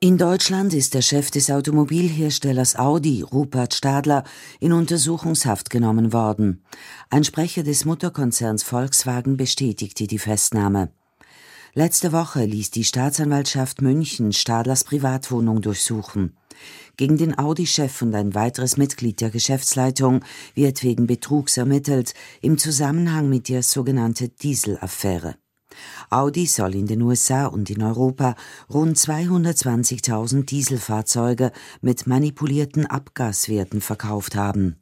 In Deutschland ist der Chef des Automobilherstellers Audi, Rupert Stadler, in Untersuchungshaft genommen worden. Ein Sprecher des Mutterkonzerns Volkswagen bestätigte die Festnahme. Letzte Woche ließ die Staatsanwaltschaft München Stadlers Privatwohnung durchsuchen. Gegen den Audi-Chef und ein weiteres Mitglied der Geschäftsleitung wird wegen Betrugs ermittelt, im Zusammenhang mit der sogenannten Dieselaffäre. Audi soll in den USA und in Europa rund 220.000 Dieselfahrzeuge mit manipulierten Abgaswerten verkauft haben.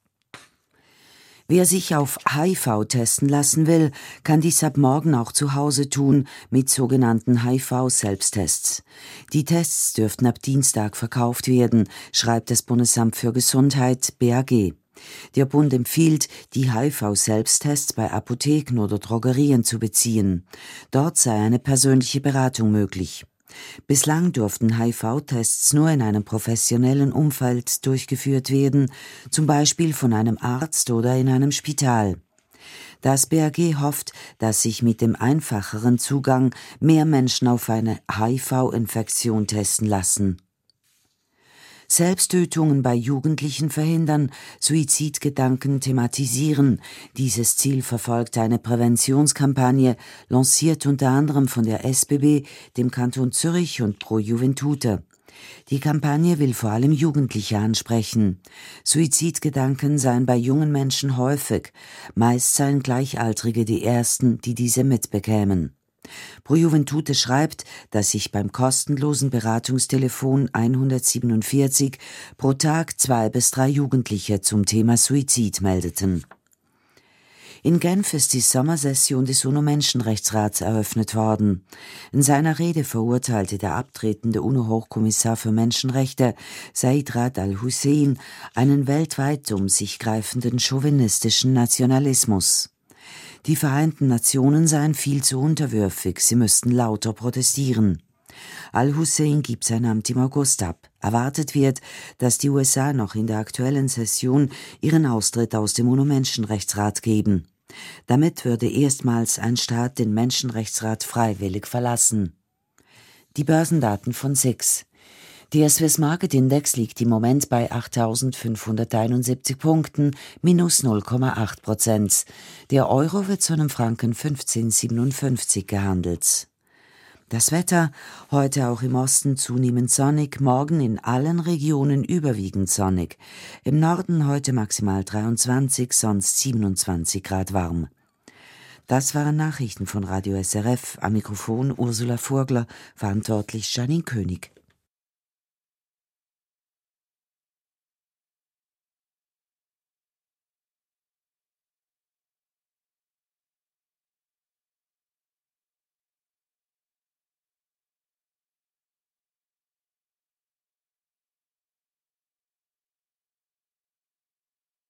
Wer sich auf HIV testen lassen will, kann dies ab morgen auch zu Hause tun mit sogenannten HIV-Selbsttests. Die Tests dürften ab Dienstag verkauft werden, schreibt das Bundesamt für Gesundheit (BAG). Der Bund empfiehlt, die HIV-Selbsttests bei Apotheken oder Drogerien zu beziehen. Dort sei eine persönliche Beratung möglich. Bislang durften HIV-Tests nur in einem professionellen Umfeld durchgeführt werden, zum Beispiel von einem Arzt oder in einem Spital. Das BAG hofft, dass sich mit dem einfacheren Zugang mehr Menschen auf eine HIV-Infektion testen lassen. Selbsttötungen bei Jugendlichen verhindern, Suizidgedanken thematisieren. Dieses Ziel verfolgt eine Präventionskampagne, lanciert unter anderem von der SBB, dem Kanton Zürich und Pro Juventute. Die Kampagne will vor allem Jugendliche ansprechen. Suizidgedanken seien bei jungen Menschen häufig. Meist seien Gleichaltrige die Ersten, die diese mitbekämen. Pro Juventute schreibt, dass sich beim kostenlosen Beratungstelefon 147 pro Tag 2 bis 3 Jugendliche zum Thema Suizid meldeten. In Genf ist die Sommersession des UNO-Menschenrechtsrats eröffnet worden. In seiner Rede verurteilte der abtretende UNO-Hochkommissar für Menschenrechte, Zeid Ra'ad al-Hussein, einen weltweit um sich greifenden chauvinistischen Nationalismus. Die Vereinten Nationen seien viel zu unterwürfig, sie müssten lauter protestieren. Al-Hussein gibt sein Amt im August ab. Erwartet wird, dass die USA noch in der aktuellen Session ihren Austritt aus dem UNO-Menschenrechtsrat geben. Damit würde erstmals ein Staat den Menschenrechtsrat freiwillig verlassen. Die Börsendaten von SIX. Der Swiss Market Index liegt im Moment bei 8.571 Punkten, minus 0,8%. Der Euro wird zu einem Franken 15,57 gehandelt. Das Wetter, heute auch im Osten zunehmend sonnig, morgen in allen Regionen überwiegend sonnig. Im Norden heute maximal 23, sonst 27 Grad warm. Das waren Nachrichten von Radio SRF. Am Mikrofon Ursula Vogler, verantwortlich Janine König.